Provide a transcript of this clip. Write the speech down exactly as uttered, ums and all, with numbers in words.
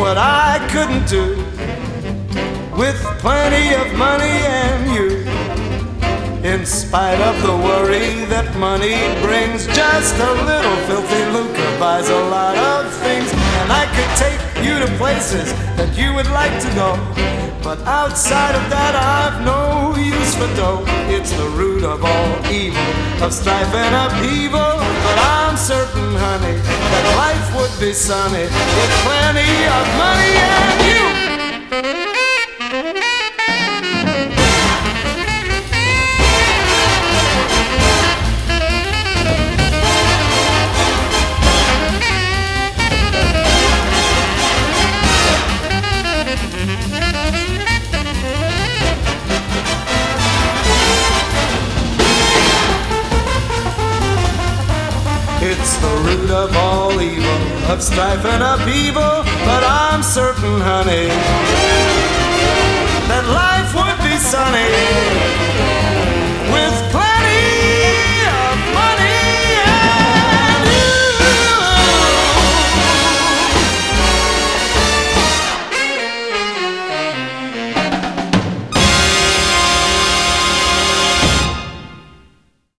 what I couldn't do with plenty of money and you. In spite of the worry that money brings, just a little filthy lucre buys a lot of things. And I could take you to places that you would like to go, but outside of that I've no use for dough. It's the root of all evil, of strife and upheaval. But I'm certain, honey, that life would be sunny with plenty of money and you. It's the root of all evil, of strife and upheaval. But I'm certain, honey, that life would be sunny